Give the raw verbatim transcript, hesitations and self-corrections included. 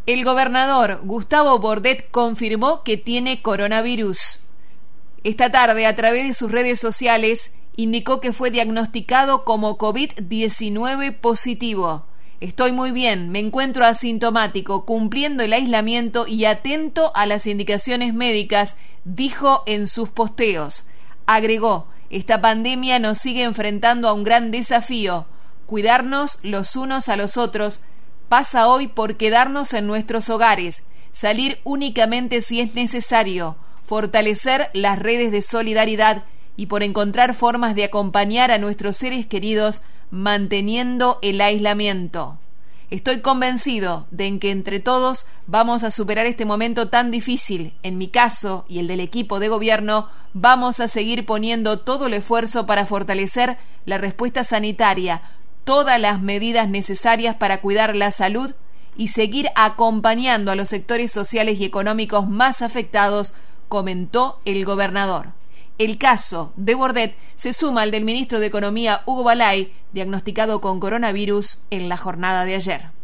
El gobernador Gustavo Bordet confirmó que tiene coronavirus. Esta tarde, a través de sus redes sociales, indicó que fue diagnosticado como COVID diecinueve positivo. Estoy muy bien, me encuentro asintomático, cumpliendo el aislamiento y atento a las indicaciones médicas, dijo en sus posteos. Agregó, esta pandemia nos sigue enfrentando a un gran desafío. Cuidarnos los unos a los otros pasa hoy por quedarnos en nuestros hogares, salir únicamente si es necesario, fortalecer las redes de solidaridad y por encontrar formas de acompañar a nuestros seres queridos manteniendo el aislamiento. Estoy convencido de que entre todos vamos a superar este momento tan difícil. En mi caso y el del equipo de gobierno, vamos a seguir poniendo todo el esfuerzo para fortalecer la respuesta sanitaria, todas las medidas necesarias para cuidar la salud y seguir acompañando a los sectores sociales y económicos más afectados, comentó el gobernador. El caso de Bordet se suma al del ministro de Economía Hugo Balay, diagnosticado con coronavirus en la jornada de ayer.